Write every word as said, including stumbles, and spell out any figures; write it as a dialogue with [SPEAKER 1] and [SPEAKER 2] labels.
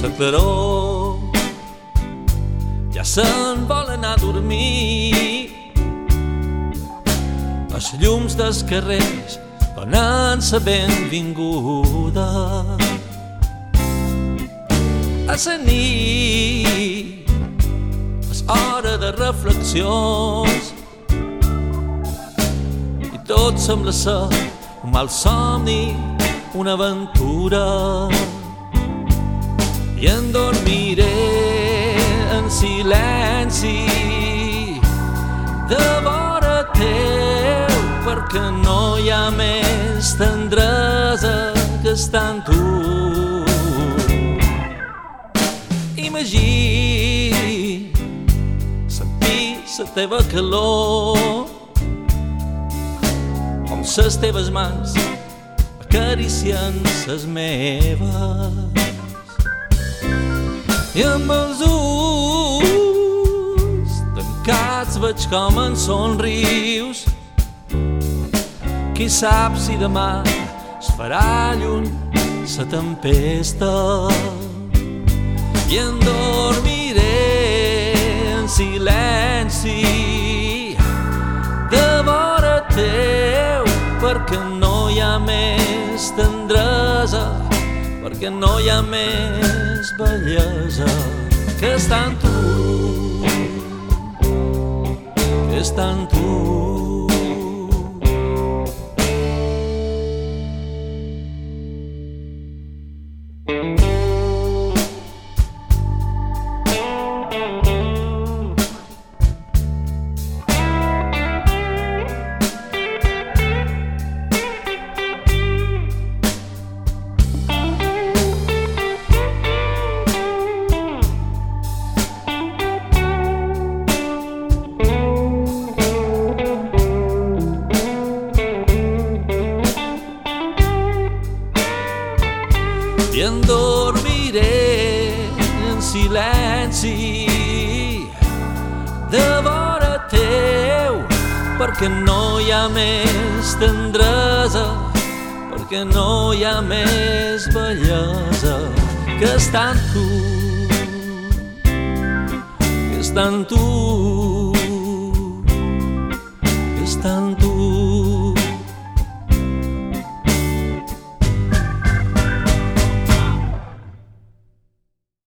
[SPEAKER 1] la claror ja se'n vol anar a dormir. Les llums dels carrers donen la benvinguda a la nit. És hora de reflexions i tot sembla ser un mal somni, una aventura. I em dormiré en silenci de vora teu, perquè no hi ha més tendresa que està en tu. Imagina sentir la teva calor, com les teves mans acaricien les meves, i amb els ulls tancats veig com en somrius. Qui sap si demà es farà lluny la tempesta, i em dormiré en silenci de vora teu, perquè no hi ha més tendresa, perquè no hi ha més bellesa que està en tu, que està en tu. I em dormiré en silenci de vora teu, perquè no hi ha més tendresa, perquè no hi ha més bellesa que està en tu, que està en tu, que està en tu.